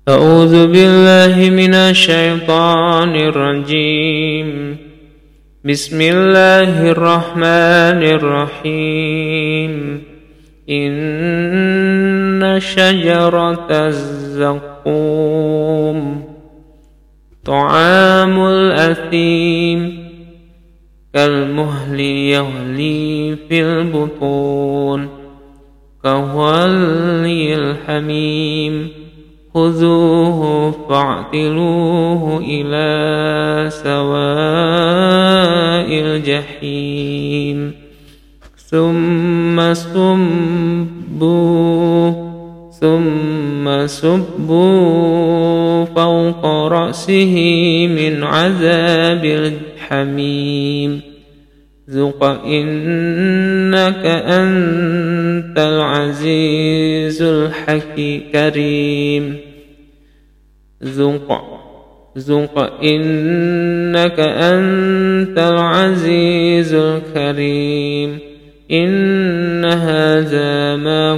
أعوذ بالله من الشيطان الرجيم. بسم الله الرحمن الرحيم. إن شجرة الزقوم طعام الأثيم كالمهل يغلي في البطون كغلي الحميم خذوه فاعتلوه إلى سواء الجحيم ثم صبوا فوق رأسه من عذاب الحميم ذق إنك أنت العزيز الكريم ذق إنك أنت العزيز الكريم إن هذا ما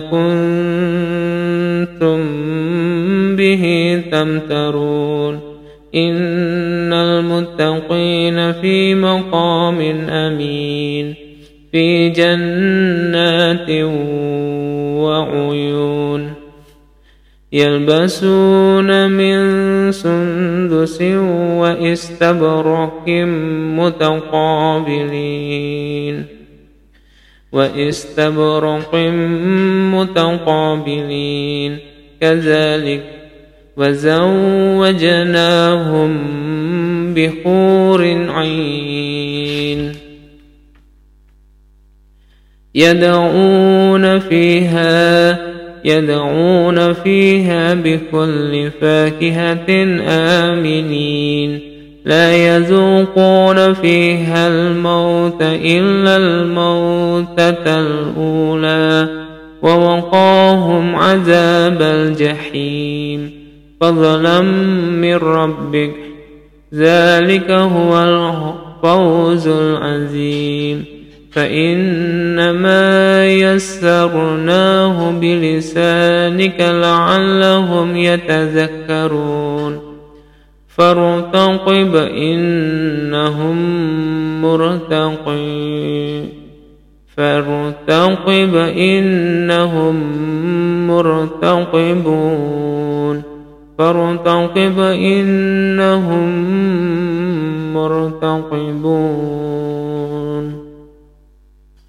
كنتم به تمترون إن المتقين في مقام أمين في جنات وعيون يلبسون من سندس وإستبرق متقابلين كذلك وزوجناهم بحور عين يدعون فيها بكل فاكهة آمنين لا يذوقون فيها الموت إلا الموتة الأولى ووقاهم عذاب الجحيم فضلا من ربك ذلك هو الفوز العظيم فإنما يسرناه بلسانك لعلهم يتذكرون فارتقب إنهم مرتقبون